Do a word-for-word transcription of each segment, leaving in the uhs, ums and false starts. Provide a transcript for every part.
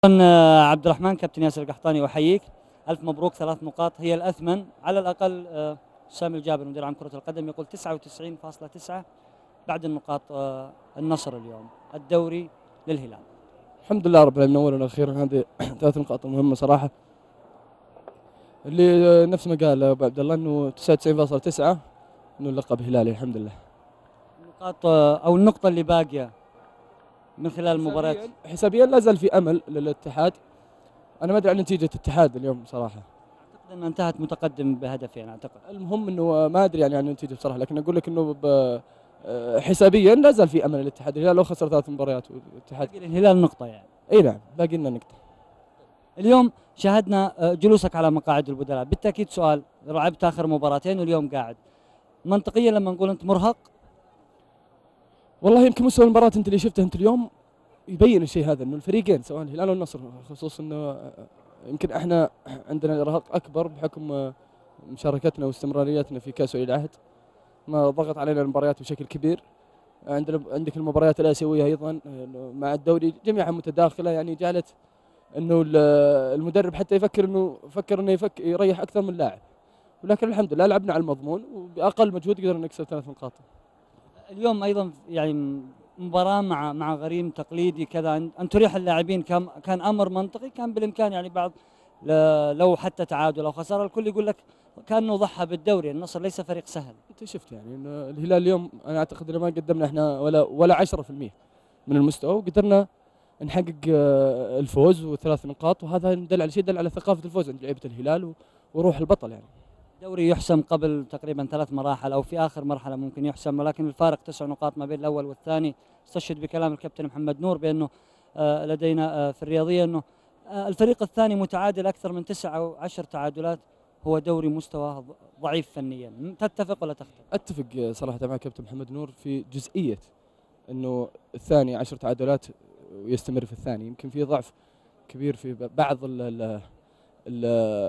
آه، عبد الرحمن كابتن ياسر القحطاني أحييك. ألف مبروك، ثلاث نقاط هي الأثمن على الأقل. آه، سامي الجابر مدير عام كرة القدم يقول تسعة وتسعين فاصلة تسعة بعد النقاط. آه، النصر اليوم الدوري للهلال. الحمد لله رب العالمين اولا واخيرا. هذه ثلاث نقاط مهمه صراحه، اللي نفس ما قال ابو عبد الله انه تسعة وتسعين فاصلة تسعة انه اللقب هلالي الحمد لله. النقاط آه، أو النقطة اللي باقية من خلال المباريات. حسابيا حسابيا لا زال في امل للاتحاد. انا ما ادري عن نتيجه الاتحاد اليوم صراحه. أعتقد أنها انتهت متقدم بهدفين أعتقد. المهم انه ما ادري يعني عن النتيجه بصراحه، لكن اقول لك انه ب- حسابيا لا زال في امل للاتحاد. الهلال لو خسر ثلاث مباريات والاتحاد باقي للهلال نقطة يعني. اي نعم باقي لنا نقطه. اليوم شاهدنا آه، جلوسك على مقاعد البدلاء، بالتأكيد سؤال، لعبت آخر مباراتين واليوم قاعد، منطقيا لما نقول أنت مرهق؟ والله يمكن مستوى المباراه انت اللي شفته انت اليوم يبين الشيء هذا، انه الفريقين سواء الهلال والنصر خصوصا انه يمكن احنا عندنا ارهاق اكبر بحكم مشاركتنا واستمراريتنا في كاس ولي العهد، ما ضغط علينا المباريات بشكل كبير. عندنا عندك المباريات الاسيويه ايضا مع الدوري جميعها متداخله، يعني جعلت انه المدرب حتى يفكر انه فكر انه يفك يريح اكثر من لاعب، ولكن الحمد لله لعبنا على المضمون وباقل مجهود قدرنا نكسب ثلاث نقاط. اليوم ايضا يعني مباراه مع مع غريم تقليدي كذا، ان أن تريح اللاعبين كان كان امر منطقي، كان بالامكان يعني بعض ل- لو حتى تعادل او خساره الكل يقول لك كانه ضحى بالدوري. النصر ليس فريق سهل. انت شفت يعني انه الهلال اليوم انا اعتقد انه ما قدمنا احنا ولا ولا عشرة في المئة من المستوى، وقدرنا نحقق آه، الفوز وثلاث نقاط، وهذا يدل على شيء، يدل على ثقافه الفوز عند لعيبه الهلال و- وروح البطل يعني. الدوري يحسم قبل تقريبا ثلاث مراحل او في اخر مرحله ممكن يحسم، ولكن الفارق تسع نقاط ما بين الاول والثاني. استشهد بكلام الكابتن محمد نور بانه آه، لدينا آه، في الرياضيه انه آه، الفريق الثاني متعادل اكثر من تسع او عشر تعادلات، هو دوري مستواه ض- ضعيف فنيا. تتفق ولا تختلف؟ اتفق آه، صراحه مع كابتن محمد نور في جزئيه انه الثاني عشر تعادلات ويستمر في الثاني، يمكن في ضعف كبير في ب- بعض ال ال ال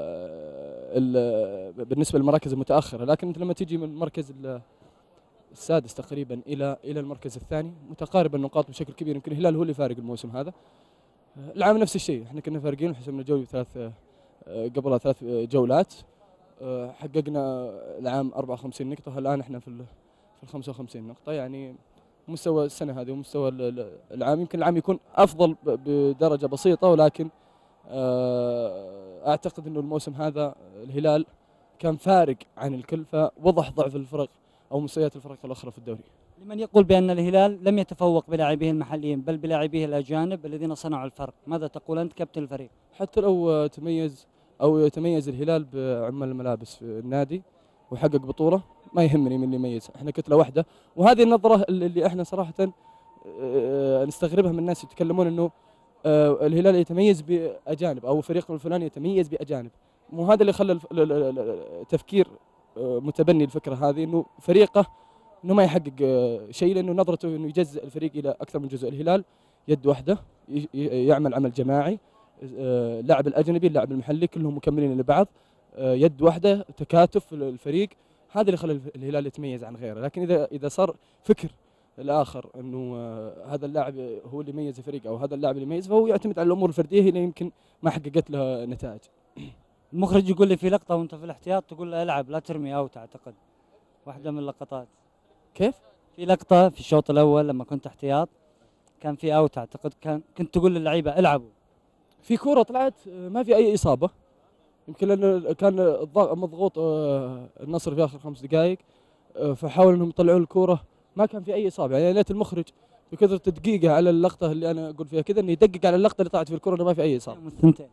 ال بالنسبه للمراكز المتاخره، لكن انت لما تيجي من المركز ال- السادس تقريبا الى الى المركز الثاني متقارب النقاط بشكل كبير. يمكن الهلال هو اللي فارق الموسم هذا. العام نفس الشيء، احنا كنا فارقين وحسمنا جوله ثلاث آه، قبلها ثلاث آه، جولات. آه، حققنا العام أربعة وخمسين نقطة، الآن احنا في ال في ال خمسة وخمسين نقطة. يعني مستوى السنة هذه ومستوى ال- ال- العام، يمكن العام يكون أفضل ب- بدرجة بسيطة، ولكن آه، أعتقد أنه الموسم هذا الهلال كان فارق عن الكل، فوضح ضعف الفرق أو مستويات الفرق الأخرى في الدوري. لمن يقول بان الهلال لم يتفوق بلاعبيه المحليين بل بلاعبيه الاجانب الذين صنعوا الفرق، ماذا تقول انت كابتن الفريق؟ حتى لو آه، تميز أو يتميز الهلال بعمال الملابس في النادي وحقق بطولة، ما يهمني من اللي يميز، احنا كتلة واحدة. وهذه النظرة اللي اللي احنا صراحة آه، نستغربها من الناس يتكلمون انه آه، الهلال يتميز باجانب او فريق الفلاني يتميز باجانب. مو هذا اللي خلى الف- ال- ال- ال- التفكير آه، متبني الفكرة هذه، انه فريقه انه ما يحقق آه، شيء، لانه نظرته انه يجزء الفريق الى اكثر من جزء. الهلال يد واحدة، ي- ي- يعمل عمل جماعي. آه، اللاعب الاجنبي اللاعب المحلي كلهم مكملين لبعض، آه، يد واحدة، تكاتف في الفريق. هذا اللي خلى الف- الهلال يتميز عن غيره. لكن اذا اذا صار فكر الاخر انه آه، هذا اللاعب هو اللي يميز الفريق او هذا اللاعب اللي يميز، فهو يعتمد على الامور الفرديه اللي يمكن ما حققت له نتائج. المخرج يقول لي في لقطه وانت في الاحتياط تقول له العب لا ترمي اوت، اعتقد واحده من اللقطات. كيف؟ في لقطه في الشوط الاول لما كنت احتياط كان في اوت، اعتقد كان كنت تقول للعيبه العبوا. في كوره طلعت آه، ما في اي اصابه، يمكن لانه كان الضغط مضغوط آه، النصر في اخر خمس دقائق، آه، فحاول انهم يطلعون الكوره، ما كان في اي اصابه. يعني ليت المخرج بكثره تدقيقه على اللقطه اللي انا اقول فيها كذا، انه يدقق على اللقطه اللي طلعت في الكوره انه ما في اي اصابه. يوم الثنتين.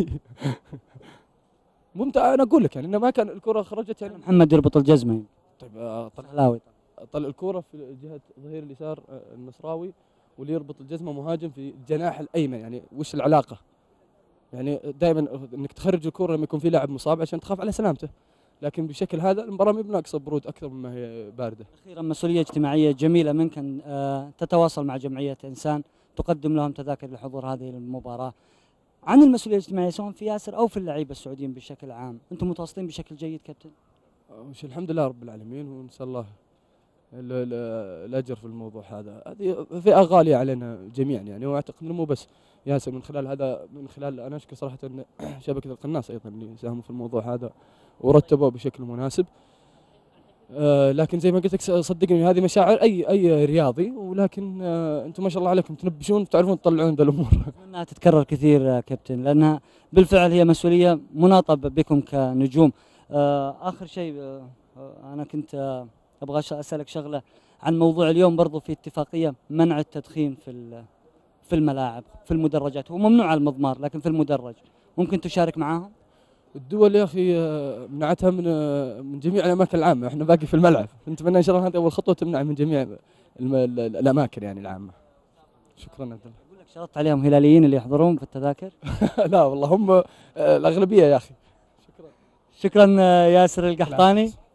ممتع، انا اقول لك يعني انه ما كان الكوره خرجت يعني. محمد يربط الجزمه. طيب آه، طلع سهلاوي. طلع الكوره في جهه ظهير اليسار آه، النصراوي، واللي يربط الجزمه مهاجم في الجناح الايمن. يعني وش العلاقه؟ يعني دائما انك تخرج الكوره لما يكون في لاعب مصاب عشان تخاف على سلامته، لكن بشكل هذا المباراه ما بناقصه برود اكثر مما هي بارده. اخيرا مسؤوليه اجتماعيه جميله منك ان آه، تتواصل مع جمعيه انسان تقدم لهم تذاكر لحضور هذه المباراه. عن المسؤوليه الاجتماعيه سواء في ياسر او في اللعيبه السعوديين بشكل عام، انتم متواصلين بشكل جيد كابتن؟ وش الحمد لله رب العالمين، ونسال الله ال- ال- الاجر في الموضوع هذا. هذه فئه غاليه علينا جميعا يعني، واعتقد انه مو بس ياسر من خلال هذا، من خلال انا اشكر صراحه شبكه القناص ايضا اللي ساهموا في الموضوع هذا ورتبوه بشكل مناسب. آه لكن زي ما قلت لك صدقني هذه مشاعر اي اي رياضي، ولكن آه انتم ما شاء الله عليكم تنبشون تعرفون تطلعون ذا الامور. انها تتكرر كثير يا كابتن، لانها بالفعل هي مسؤوليه مناطه بكم كنجوم. آه اخر شيء، آه انا كنت آه ابغى اسالك شغله عن موضوع اليوم. برضو في اتفاقيه منع التدخين في في الملاعب في المدرجات، هو ممنوع على المضمار لكن في المدرج ممكن تشارك معاهم؟ الدول يا اخي آه، منعتها من آه، من جميع الاماكن العامه، احنا باقي في الملعب، نتمنى ان شاء الله هذه اول خطوه تمنع من جميع الم- ال- الاماكن يعني العامه. شكرا عبد الله. اقول لك شرطت عليهم هلاليين اللي يحضرون في التذاكر؟ لا والله هم آه، الاغلبيه يا اخي. شكرا. آه، ياسر القحطاني.